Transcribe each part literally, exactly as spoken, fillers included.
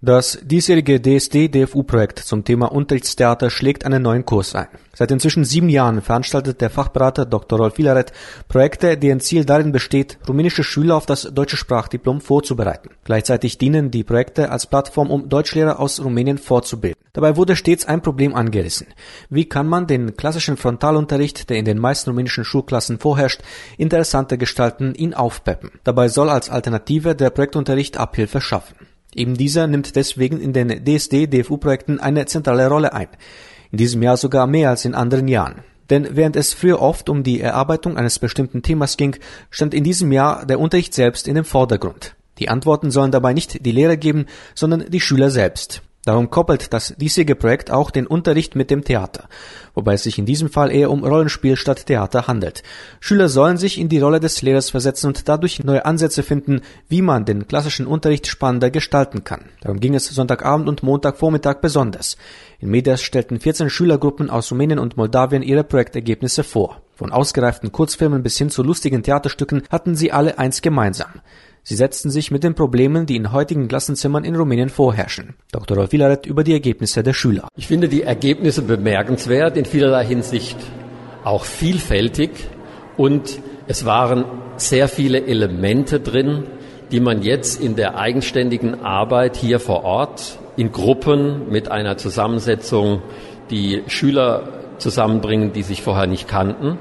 Das diesjährige D S D-D F U-Projekt zum Thema Unterrichtstheater schlägt einen neuen Kurs ein. Seit inzwischen sieben Jahren veranstaltet der Fachberater Doktor Rolf Villaret Projekte, deren Ziel darin besteht, rumänische Schüler auf das deutsche Sprachdiplom vorzubereiten. Gleichzeitig dienen die Projekte als Plattform, um Deutschlehrer aus Rumänien fortzubilden. Dabei wurde stets ein Problem angerissen. Wie kann man den klassischen Frontalunterricht, der in den meisten rumänischen Schulklassen vorherrscht, interessanter gestalten, ihn aufpeppen? Dabei soll als Alternative der Projektunterricht Abhilfe schaffen. Eben dieser nimmt deswegen in den D S D-D F U-Projekten eine zentrale Rolle ein. In diesem Jahr sogar mehr als in anderen Jahren. Denn während es früher oft um die Erarbeitung eines bestimmten Themas ging, stand in diesem Jahr der Unterricht selbst in dem Vordergrund. Die Antworten sollen dabei nicht die Lehrer geben, sondern die Schüler selbst. Darum koppelt das diesjährige Projekt auch den Unterricht mit dem Theater, wobei es sich in diesem Fall eher um Rollenspiel statt Theater handelt. Schüler sollen sich in die Rolle des Lehrers versetzen und dadurch neue Ansätze finden, wie man den klassischen Unterricht spannender gestalten kann. Darum ging es Sonntagabend und Montagvormittag besonders. In Medias stellten vierzehn Schülergruppen aus Rumänien und Moldawien ihre Projektergebnisse vor. Von ausgereiften Kurzfilmen bis hin zu lustigen Theaterstücken hatten sie alle eins gemeinsam: Sie setzten sich mit den Problemen, die in heutigen Klassenzimmern in Rumänien vorherrschen. Doktor Rolf Villaret über die Ergebnisse der Schüler. Ich finde die Ergebnisse bemerkenswert, in vielerlei Hinsicht auch vielfältig, und es waren sehr viele Elemente drin, die man jetzt in der eigenständigen Arbeit hier vor Ort in Gruppen mit einer Zusammensetzung, die Schüler zusammenbringen, die sich vorher nicht kannten,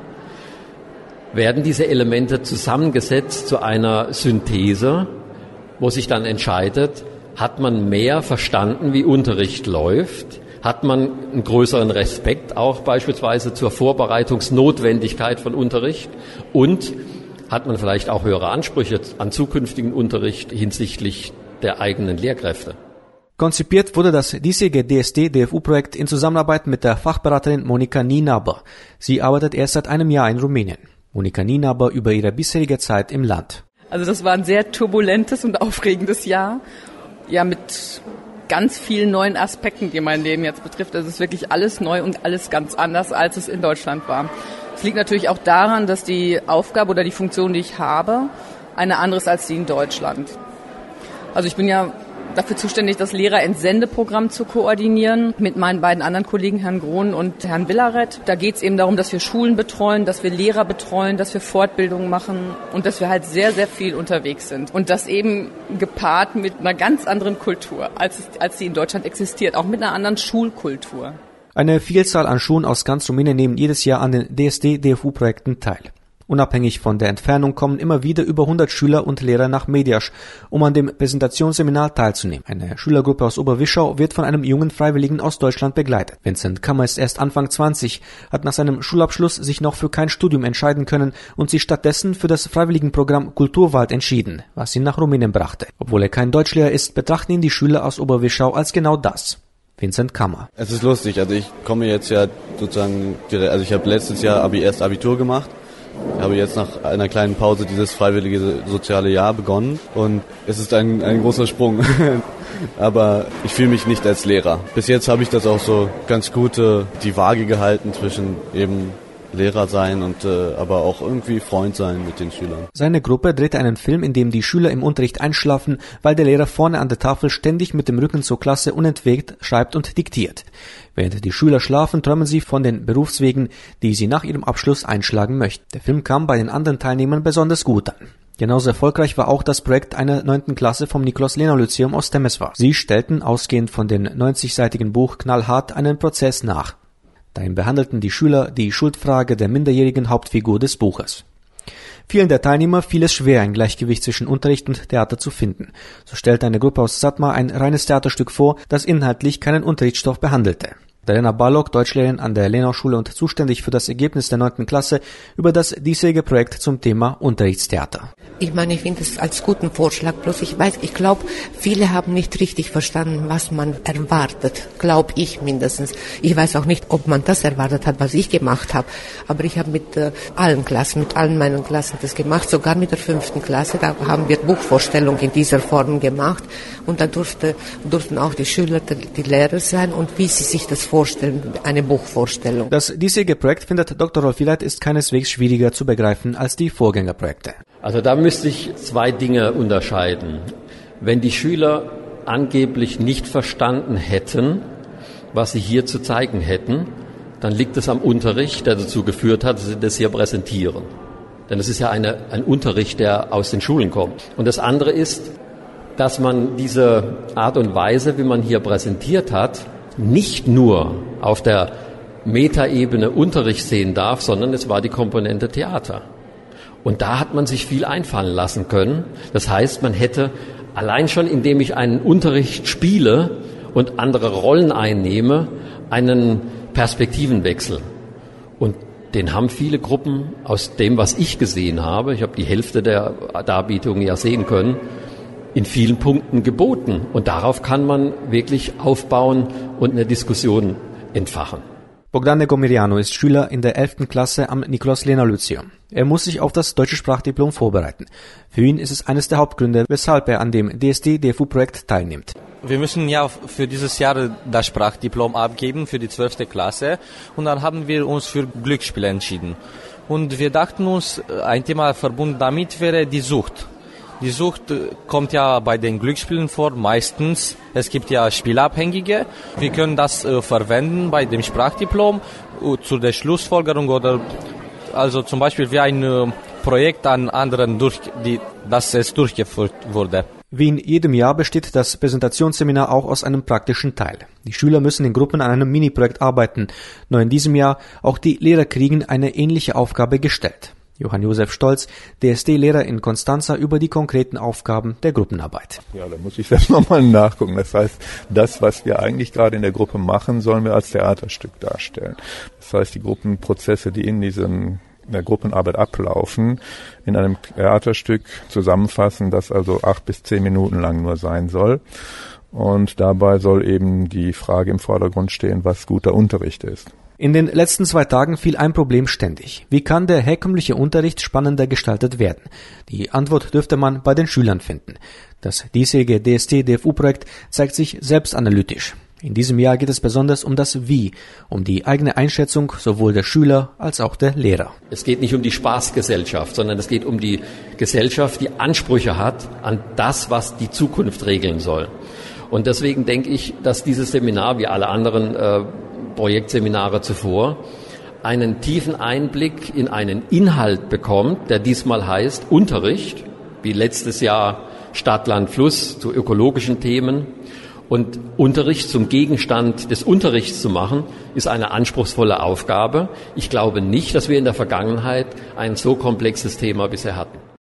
werden diese Elemente zusammengesetzt zu einer Synthese, wo sich dann entscheidet, hat man mehr verstanden, wie Unterricht läuft, hat man einen größeren Respekt auch beispielsweise zur Vorbereitungsnotwendigkeit von Unterricht und hat man vielleicht auch höhere Ansprüche an zukünftigen Unterricht hinsichtlich der eigenen Lehrkräfte. Konzipiert wurde das diesjährige D S D-D F U-Projekt in Zusammenarbeit mit der Fachberaterin Monika Ninaber. Sie arbeitet erst seit einem Jahr in Rumänien. Monika Ninaber über ihre bisherige Zeit im Land. Also das war ein sehr turbulentes und aufregendes Jahr. Ja, mit ganz vielen neuen Aspekten, die mein Leben jetzt betrifft. Also es ist wirklich alles neu und alles ganz anders, als es in Deutschland war. Es liegt natürlich auch daran, dass die Aufgabe oder die Funktion, die ich habe, eine andere ist als die in Deutschland. Also ich bin ja dafür zuständig, das Lehrer-Entsendeprogramm zu koordinieren mit meinen beiden anderen Kollegen, Herrn Grohn und Herrn Villaret. Da geht es eben darum, dass wir Schulen betreuen, dass wir Lehrer betreuen, dass wir Fortbildungen machen und dass wir halt sehr, sehr viel unterwegs sind. Und das eben gepaart mit einer ganz anderen Kultur, als, als die in Deutschland existiert, auch mit einer anderen Schulkultur. Eine Vielzahl an Schulen aus ganz Rumänien nehmen jedes Jahr an den D S D-D F U-Projekten teil. Unabhängig von der Entfernung kommen immer wieder über hundert Schüler und Lehrer nach Mediasch, um an dem Präsentationsseminar teilzunehmen. Eine Schülergruppe aus Oberwischau wird von einem jungen Freiwilligen aus Deutschland begleitet. Vincent Kammer ist erst Anfang zwanzig, hat nach seinem Schulabschluss sich noch für kein Studium entscheiden können und sich stattdessen für das Freiwilligenprogramm Kulturwald entschieden, was ihn nach Rumänien brachte. Obwohl er kein Deutschlehrer ist, betrachten ihn die Schüler aus Oberwischau als genau das. Vincent Kammer. Es ist lustig, also ich komme jetzt ja sozusagen, also ich habe letztes Jahr Abi erst Abitur gemacht. Ich habe jetzt nach einer kleinen Pause dieses freiwillige soziale Jahr begonnen und es ist ein, ein großer Sprung. Aber ich fühle mich nicht als Lehrer. Bis jetzt habe ich das auch so ganz gut äh, die Waage gehalten zwischen eben Lehrer sein und äh, aber auch irgendwie Freund sein mit den Schülern. Seine Gruppe drehte einen Film, in dem die Schüler im Unterricht einschlafen, weil der Lehrer vorne an der Tafel ständig mit dem Rücken zur Klasse unentwegt schreibt und diktiert. Während die Schüler schlafen, träumen sie von den Berufswegen, die sie nach ihrem Abschluss einschlagen möchten. Der Film kam bei den anderen Teilnehmern besonders gut an. Genauso erfolgreich war auch das Projekt einer neunten Klasse vom Nikolaus-Lenau-Lyzeum aus Temeswar. Sie stellten, ausgehend von dem neunzigseitigen Buch Knallhart, einen Prozess nach. Darin behandelten die Schüler die Schuldfrage der minderjährigen Hauptfigur des Buches. Vielen der Teilnehmer fiel es schwer, ein Gleichgewicht zwischen Unterricht und Theater zu finden. So stellte eine Gruppe aus Satmar ein reines Theaterstück vor, das inhaltlich keinen Unterrichtsstoff behandelte. Darena Balog, Deutschlehrerin an der Lenau-Schule und zuständig für das Ergebnis der neunten Klasse, über das diesjährige Projekt zum Thema Unterrichtstheater. Ich meine, ich finde es als guten Vorschlag, bloß ich weiß, ich glaube, viele haben nicht richtig verstanden, was man erwartet, glaube ich mindestens. Ich weiß auch nicht, ob man das erwartet hat, was ich gemacht habe, aber ich habe mit äh, allen Klassen, mit allen meinen Klassen das gemacht, sogar mit der fünften Klasse, da haben wir Buchvorstellung in dieser Form gemacht und da durfte, durften auch die Schüler die, die Lehrer sein und wie sie sich das vorstellen, eine Buchvorstellung. Das diesjährige Projekt, findet Doktor Rolf Villaret, ist keineswegs schwieriger zu begreifen als die Vorgängerprojekte. Also da müsste ich zwei Dinge unterscheiden. Wenn die Schüler angeblich nicht verstanden hätten, was sie hier zu zeigen hätten, dann liegt es am Unterricht, der dazu geführt hat, dass sie das hier präsentieren. Denn es ist ja eine, ein Unterricht, der aus den Schulen kommt. Und das andere ist, dass man diese Art und Weise, wie man hier präsentiert hat, nicht nur auf der Metaebene Unterricht sehen darf, sondern es war die Komponente Theater. Und da hat man sich viel einfallen lassen können. Das heißt, man hätte allein schon, indem ich einen Unterricht spiele und andere Rollen einnehme, einen Perspektivenwechsel. Und den haben viele Gruppen aus dem, was ich gesehen habe, ich habe die Hälfte der Darbietungen ja sehen können, in vielen Punkten geboten. Und darauf kann man wirklich aufbauen und eine Diskussion entfachen. Bogdan Negomirianu ist Schüler in der elften Klasse am Nikolaus-Lehner-Lyzeum. Er muss sich auf das deutsche Sprachdiplom vorbereiten. Für ihn ist es eines der Hauptgründe, weshalb er an dem D S D-D F U-Projekt teilnimmt. Wir müssen ja für dieses Jahr das Sprachdiplom abgeben, für die zwölfte Klasse. Und dann haben wir uns für Glücksspiel entschieden. Und wir dachten uns, ein Thema verbunden damit wäre die Sucht. Die Sucht kommt ja bei den Glücksspielen vor, meistens. Es gibt ja Spielabhängige. Wir können das äh, verwenden bei dem Sprachdiplom äh, zu der Schlussfolgerung oder also zum Beispiel wie ein äh, Projekt an anderen, durch die, dass es durchgeführt wurde. Wie in jedem Jahr besteht das Präsentationsseminar auch aus einem praktischen Teil. Die Schüler müssen in Gruppen an einem Mini-Projekt arbeiten. Nur in diesem Jahr auch die Lehrer kriegen eine ähnliche Aufgabe gestellt. Johann Josef Stolz, D S D-Lehrer in Konstanza, über die konkreten Aufgaben der Gruppenarbeit. Ja, da muss ich selbst nochmal nachgucken. Das heißt, das, was wir eigentlich gerade in der Gruppe machen, sollen wir als Theaterstück darstellen. Das heißt, die Gruppenprozesse, die in diesen in der Gruppenarbeit ablaufen, in einem Theaterstück zusammenfassen, das also acht bis zehn Minuten lang nur sein soll. Und dabei soll eben die Frage im Vordergrund stehen, was guter Unterricht ist. In den letzten zwei Tagen fiel ein Problem ständig. Wie kann der herkömmliche Unterricht spannender gestaltet werden? Die Antwort dürfte man bei den Schülern finden. Das diesjährige D S D-D F U-Projekt zeigt sich selbstanalytisch. In diesem Jahr geht es besonders um das Wie, um die eigene Einschätzung sowohl der Schüler als auch der Lehrer. Es geht nicht um die Spaßgesellschaft, sondern es geht um die Gesellschaft, die Ansprüche hat an das, was die Zukunft regeln soll. Und deswegen denke ich, dass dieses Seminar, wie alle anderen äh, Projektseminare zuvor, einen tiefen Einblick in einen Inhalt bekommt, der diesmal heißt Unterricht, wie letztes Jahr Stadt, Land, Fluss zu ökologischen Themen. Und Unterricht zum Gegenstand des Unterrichts zu machen, ist eine anspruchsvolle Aufgabe. Ich glaube nicht, dass wir in der Vergangenheit ein so komplexes Thema bisher hatten.